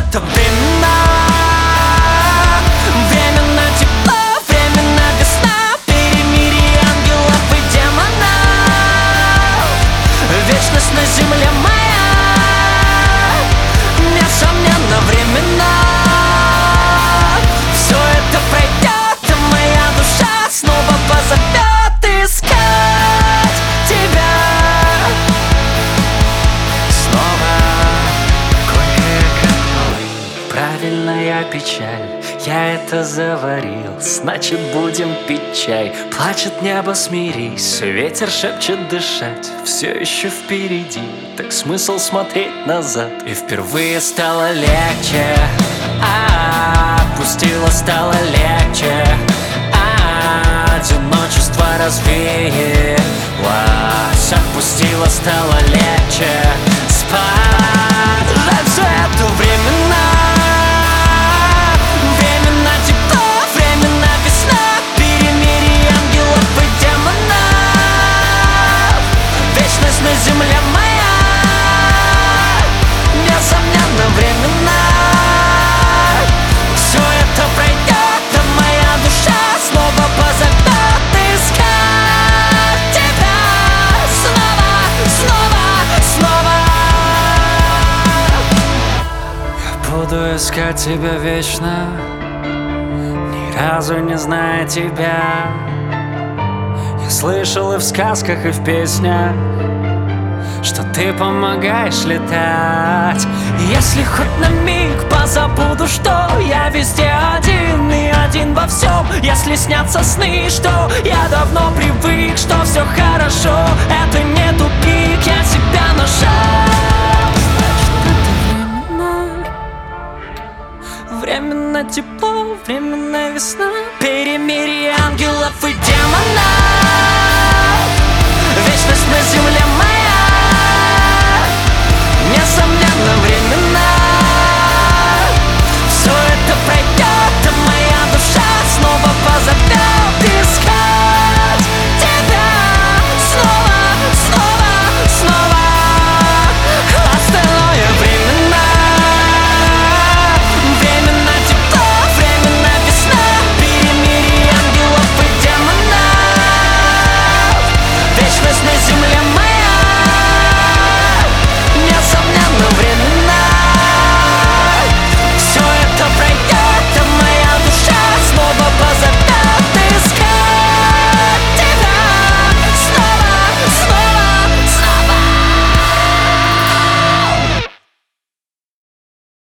это временно. Временно тепло, временно весна, перемирие ангелов и демонов. Вечность на земле моя, несомненно, временно. Все это пройдет, и моя душа снова позовет искать тебя. Снова кое-какой правильная печаль. Я это заварил, значит будем пить чай. Плачет небо, смирись, ветер шепчет дышать. Все еще впереди, так смысл смотреть назад. И впервые стало легче, отпустила, стало легче, одиночество развеялось. Отпустила, стало легче спать. Жаль, все это временно. Временно тепло, временно весна, перемирие ангелов и демонов. Вечность на земле моя, несомненно, временно. Все это пройдет, а моя душа снова позовет искать тебя. Снова, снова, снова. Я буду искать тебя вечно, ни разу не зная тебя. Я слышал и в сказках, и в песнях, что ты помогаешь летать. Если хоть на миг позабуду, что я везде один и один во всем. Если снятся сны, что я давно привык, что все хорошо, это не тупик, я себя нашел. Значит, это временно. Временно тепло, временно весна, перемирие ангелов и демонов.